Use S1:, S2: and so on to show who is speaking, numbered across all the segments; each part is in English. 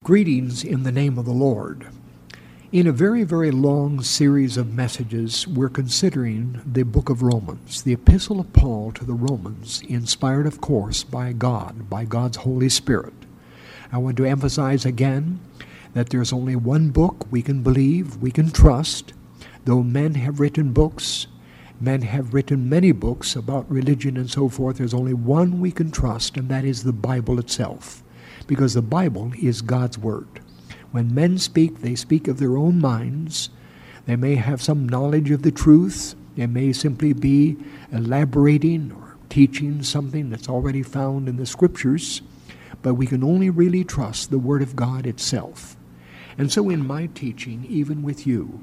S1: Greetings in the name of the Lord. In a very, very long series of messages, we're considering the book of Romans, the epistle of Paul to the Romans, inspired, of course, by God, by God's Holy Spirit. I want to emphasize again that there's only one book we can believe, we can trust. Though men have written books, men have written many books about religion and so forth, there's only one we can trust, and that is the Bible itself. Because the Bible is God's Word. When men speak, they speak of their own minds. They may have some knowledge of the truth. They may simply be elaborating or teaching something that's already found in the Scriptures. But we can only really trust the Word of God itself. And so in my teaching, even with you,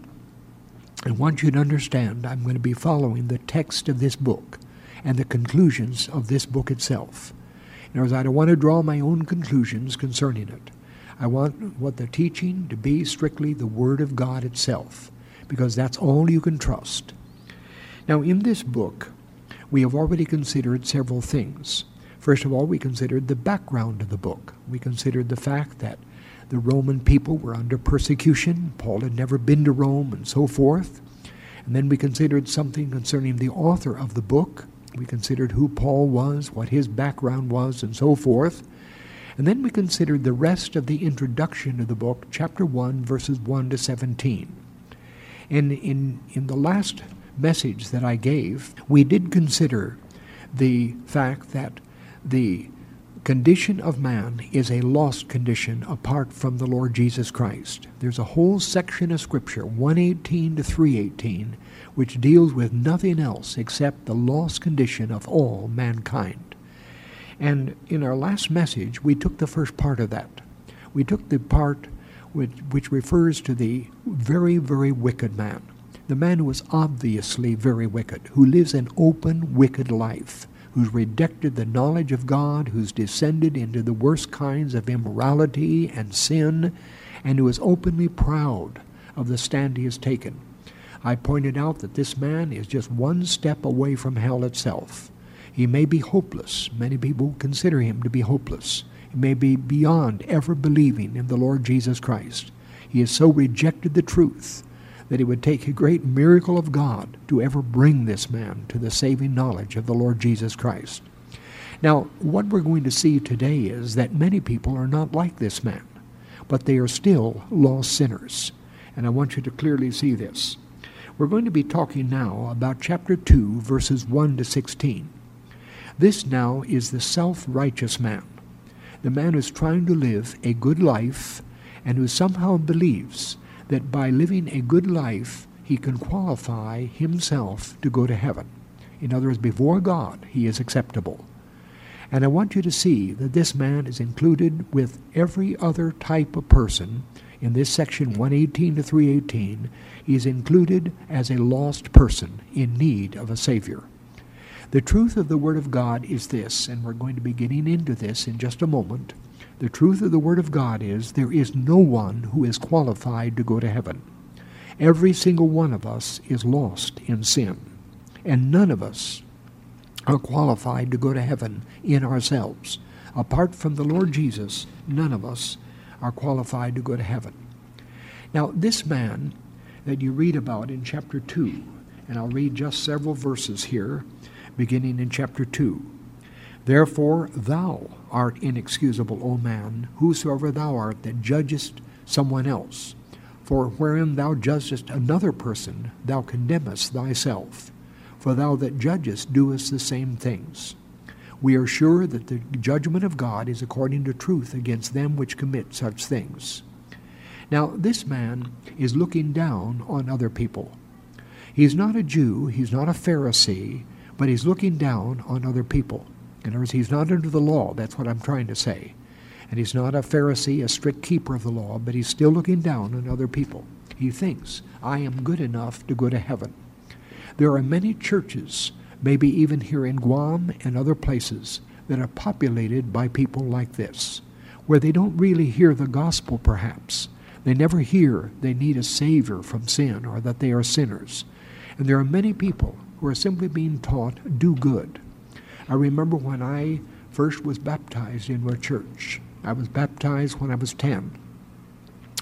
S1: I want you to understand I'm going to be following the text of this book and the conclusions of this book itself. In other words, I don't want to draw my own conclusions concerning it. I want the teaching to be strictly the Word of God itself, because that's all you can trust. Now, in this book, we have already considered several things. First of all, we considered the background of the book. We considered the fact that the Roman people were under persecution. Paul had never been to Rome and so forth. And then we considered something concerning the author of the book. We considered who Paul was, what his background was, and so forth. And then we considered the rest of the introduction of the book, chapter 1, verses 1 to 17. And in the last message that I gave, we did consider the fact that the condition of man is a lost condition apart from the Lord Jesus Christ. There's a whole section of Scripture, 118 to 318, which deals with nothing else except the lost condition of all mankind. And in our last message, we took the first part of that. We took the part which refers to the very, very wicked man, the man who is obviously very wicked, who lives an open, wicked life, who's rejected the knowledge of God, who's descended into the worst kinds of immorality and sin, and who is openly proud of the stand he has taken. I pointed out that this man is just one step away from hell itself. He may be hopeless. Many people consider him to be hopeless. He may be beyond ever believing in the Lord Jesus Christ. He has so rejected the truth that it would take a great miracle of God to ever bring this man to the saving knowledge of the Lord Jesus Christ. Now, what we're going to see today is that many people are not like this man, but they are still lost sinners. And I want you to clearly see this. We're going to be talking now about chapter 2, verses 1 to 16. This now is the self-righteous man, the man who's trying to live a good life and who somehow believes that by living a good life, he can qualify himself to go to heaven. In other words, before God, he is acceptable. And I want you to see that this man is included with every other type of person. In this section 118 to 318, he is included as a lost person in need of a Savior. The truth of the Word of God is this, and we're going to be getting into this in just a moment. The truth of the Word of God is there is no one who is qualified to go to heaven. Every single one of us is lost in sin, and none of us are qualified to go to heaven in ourselves. Apart from the Lord Jesus, none of us are qualified to go to heaven. Now, this man that you read about in chapter 2, and I'll read just several verses here, beginning in chapter 2. Therefore thou art inexcusable, O man, whosoever thou art that judgest someone else. For wherein thou judgest another person, thou condemnest thyself. For thou that judgest doest the same things. We are sure that the judgment of God is according to truth against them which commit such things. Now, this man is looking down on other people. He's not a Jew, he's not a Pharisee, but he's looking down on other people. In other words, he's not under the law, that's what I'm trying to say. And he's not a Pharisee, a strict keeper of the law, but he's still looking down on other people. He thinks, I am good enough to go to heaven. There are many churches, maybe even here in Guam and other places, that are populated by people like this, where they don't really hear the gospel perhaps. They never hear they need a Savior from sin or that they are sinners. And there are many people who are simply being taught, do good. I remember when I first was baptized in a church. I was baptized when I was 10.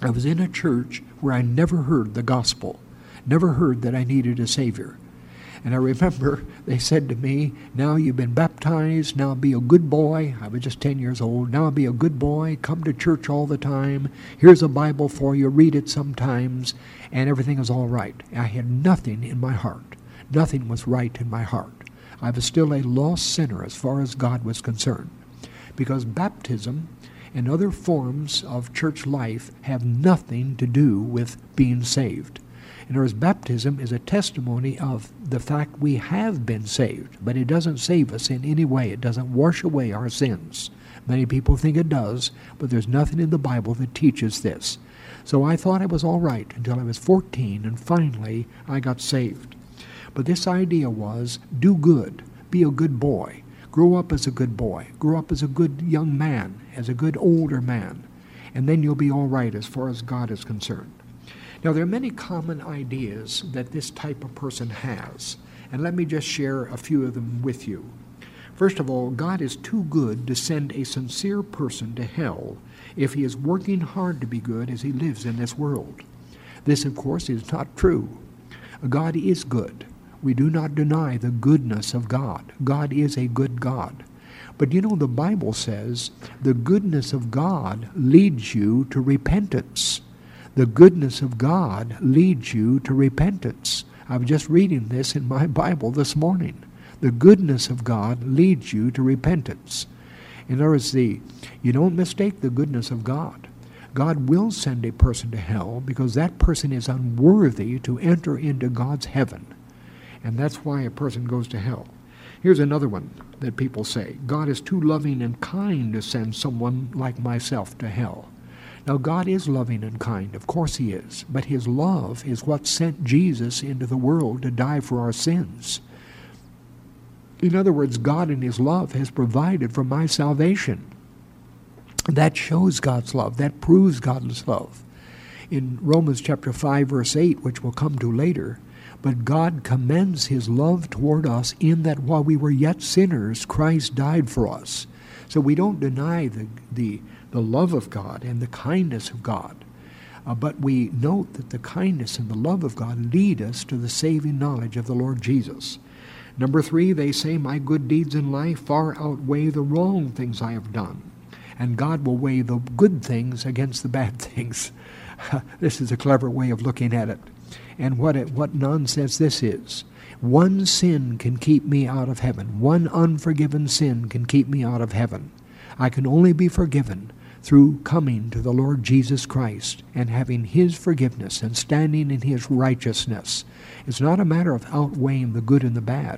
S1: I was in a church where I never heard the gospel, never heard that I needed a Savior. And I remember they said to me, now you've been baptized, now be a good boy. I was just 10 years old. Now be a good boy, come to church all the time. Here's a Bible for you, read it sometimes, and everything is all right. I had nothing in my heart. Nothing was right in my heart. I was still a lost sinner as far as God was concerned. Because baptism and other forms of church life have nothing to do with being saved. In other words, baptism is a testimony of the fact we have been saved, but it doesn't save us in any way. It doesn't wash away our sins. Many people think it does, but there's nothing in the Bible that teaches this. So I thought I was all right until I was 14, and finally I got saved. But this idea was, do good, be a good boy, grow up as a good boy, grow up as a good young man, as a good older man, and then you'll be all right as far as God is concerned. Now, there are many common ideas that this type of person has, and let me just share a few of them with you. First of all, God is too good to send a sincere person to hell if he is working hard to be good as he lives in this world. This, of course, is not true. God is good. We do not deny the goodness of God. God is a good God. But you know, the Bible says the goodness of God leads you to repentance. The goodness of God leads you to repentance. I was just reading this in my Bible this morning. The goodness of God leads you to repentance. In other words, you don't mistake the goodness of God. God will send a person to hell because that person is unworthy to enter into God's heaven. And that's why a person goes to hell. Here's another one that people say. God is too loving and kind to send someone like myself to hell. Now, God is loving and kind. Of course he is. But his love is what sent Jesus into the world to die for our sins. In other words, God in his love has provided for my salvation. That shows God's love. That proves God's love. In Romans chapter 5, verse 8, which we'll come to later, but God commends his love toward us in that while we were yet sinners, Christ died for us. So we don't deny the love of God and the kindness of God. But we note that the kindness and the love of God lead us to the saving knowledge of the Lord Jesus. Number 3, they say, my good deeds in life far outweigh the wrong things I have done. And God will weigh the good things against the bad things. This is a clever way of looking at it. And what nonsense this is. One sin can keep me out of heaven. One unforgiven sin can keep me out of heaven. I can only be forgiven through coming to the Lord Jesus Christ and having his forgiveness and standing in his righteousness. It's not a matter of outweighing the good and the bad,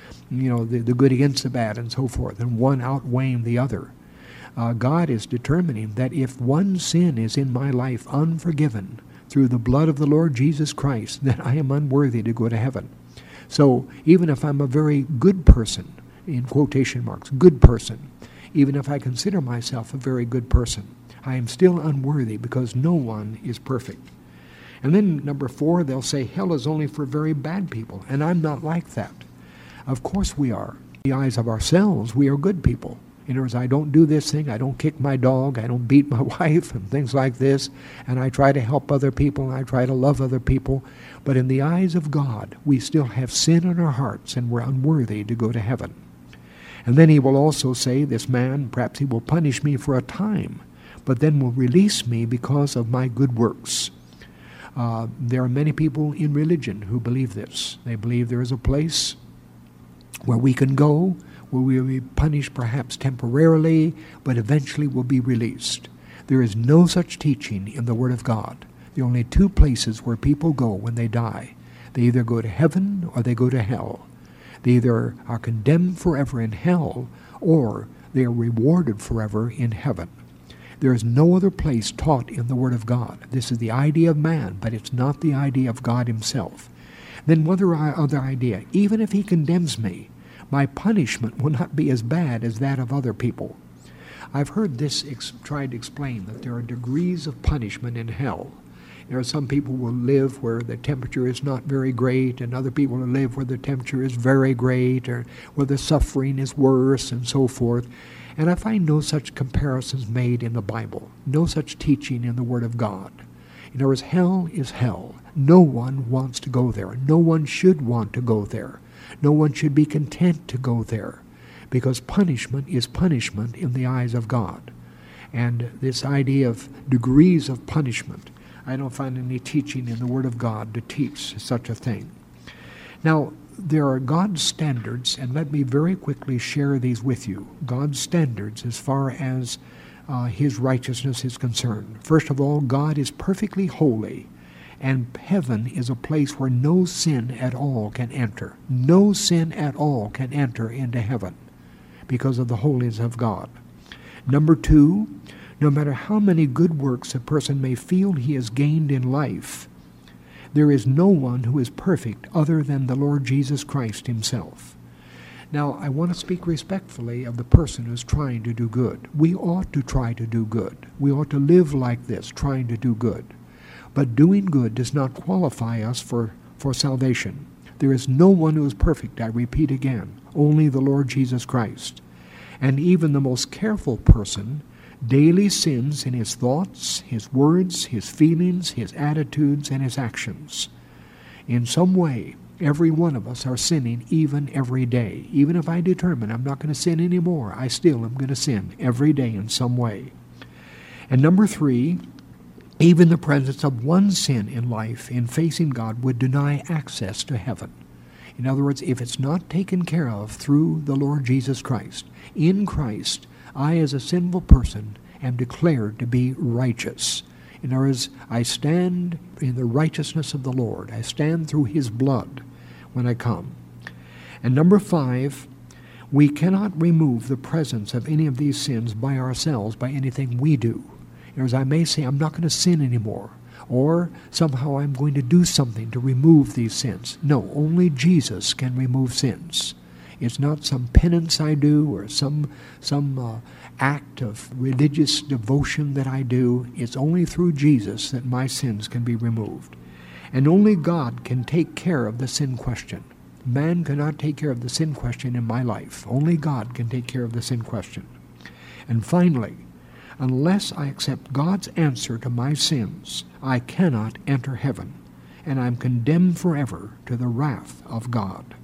S1: the good against the bad and so forth, and one outweighing the other. God is determining that if one sin is in my life unforgiven through the blood of the Lord Jesus Christ, then I am unworthy to go to heaven. So even if I'm a very good person, in quotation marks, good person, even if I consider myself a very good person, I am still unworthy because no one is perfect. And then number 4, they'll say hell is only for very bad people, and I'm not like that. Of course we are. In the eyes of ourselves, we are good people. In other words, I don't do this thing, I don't kick my dog, I don't beat my wife and things like this, and I try to help other people, and I try to love other people. But in the eyes of God, we still have sin in our hearts, and we're unworthy to go to heaven. And then he will also say, this man, perhaps he will punish me for a time, but then will release me because of my good works. There are many people in religion who believe this. They believe there is a place where we can go, where we will be punished perhaps temporarily, but eventually will be released. There is no such teaching in the Word of God. There are only 2 places where people go when they die. They either go to heaven or they go to hell. They either are condemned forever in hell or they are rewarded forever in heaven. There is no other place taught in the Word of God. This is the idea of man, but it's not the idea of God himself. Then what other idea? Even if he condemns me, my punishment will not be as bad as that of other people. I've heard this tried to explain that there are degrees of punishment in hell. There are some people who will live where the temperature is not very great, and other people who live where the temperature is very great, or where the suffering is worse, and so forth. And I find no such comparisons made in the Bible, no such teaching in the Word of God. In other words, hell is hell. No one wants to go there. No one should want to go there. No one should be content to go there, because punishment is punishment in the eyes of God. And this idea of degrees of punishment, I don't find any teaching in the Word of God to teach such a thing. Now, there are God's standards, and let me very quickly share these with you. God's standards as far as His righteousness is concerned. First of all, God is perfectly holy, and heaven is a place where no sin at all can enter. No sin at all can enter into heaven because of the holiness of God. Number two, no matter how many good works a person may feel he has gained in life, there is no one who is perfect other than the Lord Jesus Christ Himself. Now, I want to speak respectfully of the person who's trying to do good. We ought to try to do good. We ought to live like this, trying to do good. But doing good does not qualify us for salvation. There is no one who is perfect, I repeat again, only the Lord Jesus Christ. And even the most careful person daily sins in his thoughts, his words, his feelings, his attitudes, and his actions. In some way, every one of us are sinning even every day. Even if I determine I'm not going to sin anymore, I still am going to sin every day in some way. And number three, even the presence of one sin in life in facing God would deny access to heaven. In other words, if it's not taken care of through the Lord Jesus Christ, in Christ, I as a sinful person am declared to be righteous. In other words, I stand in the righteousness of the Lord. I stand through His blood when I come. And number five, we cannot remove the presence of any of these sins by ourselves, by anything we do. In other words, I may say, I'm not going to sin anymore, or somehow I'm going to do something to remove these sins. No, only Jesus can remove sins. It's not some penance I do or some act of religious devotion that I do. It's only through Jesus that my sins can be removed. And only God can take care of the sin question. Man cannot take care of the sin question in my life. Only God can take care of the sin question. And finally, unless I accept God's answer to my sins, I cannot enter heaven, and I'm condemned forever to the wrath of God.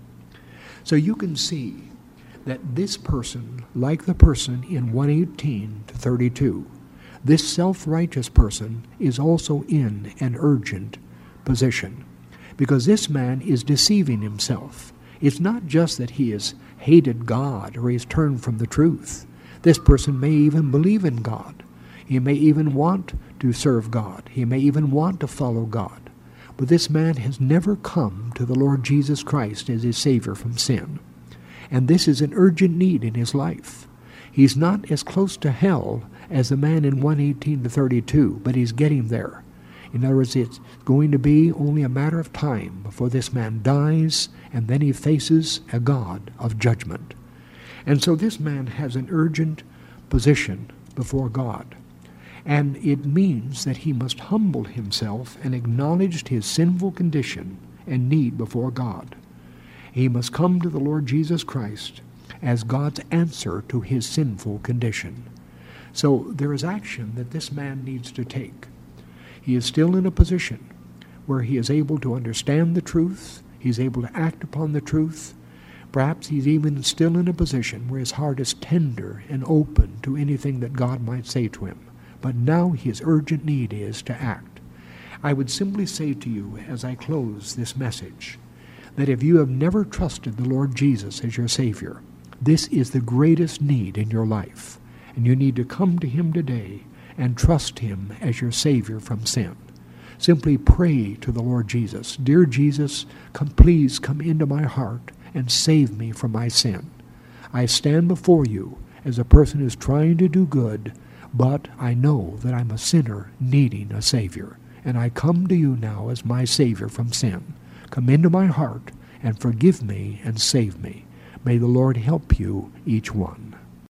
S1: So you can see that this person, like the person in 1:18 to 32, this self-righteous person is also in an urgent position, because this man is deceiving himself. It's not just that he has hated God or he's turned from the truth. This person may even believe in God. He may even want to serve God. He may even want to follow God. But this man has never come to the Lord Jesus Christ as his Savior from sin. And this is an urgent need in his life. He's not as close to hell as the man in 1:18 to 32, but he's getting there. In other words, it's going to be only a matter of time before this man dies, and then he faces a God of judgment. And so this man has an urgent position before God. And it means that he must humble himself and acknowledge his sinful condition and need before God. He must come to the Lord Jesus Christ as God's answer to his sinful condition. So there is action that this man needs to take. He is still in a position where he is able to understand the truth, he's able to act upon the truth. Perhaps he's even still in a position where his heart is tender and open to anything that God might say to him. But now his urgent need is to act. I would simply say to you as I close this message that if you have never trusted the Lord Jesus as your Savior, this is the greatest need in your life. And you need to come to Him today and trust Him as your Savior from sin. Simply pray to the Lord Jesus, "Dear Jesus, please come into my heart and save me from my sin. I stand before you as a person who's trying to do good, but I know that I'm a sinner needing a Savior, and I come to you now as my Savior from sin. Come into my heart and forgive me and save me. May the Lord help you, each one."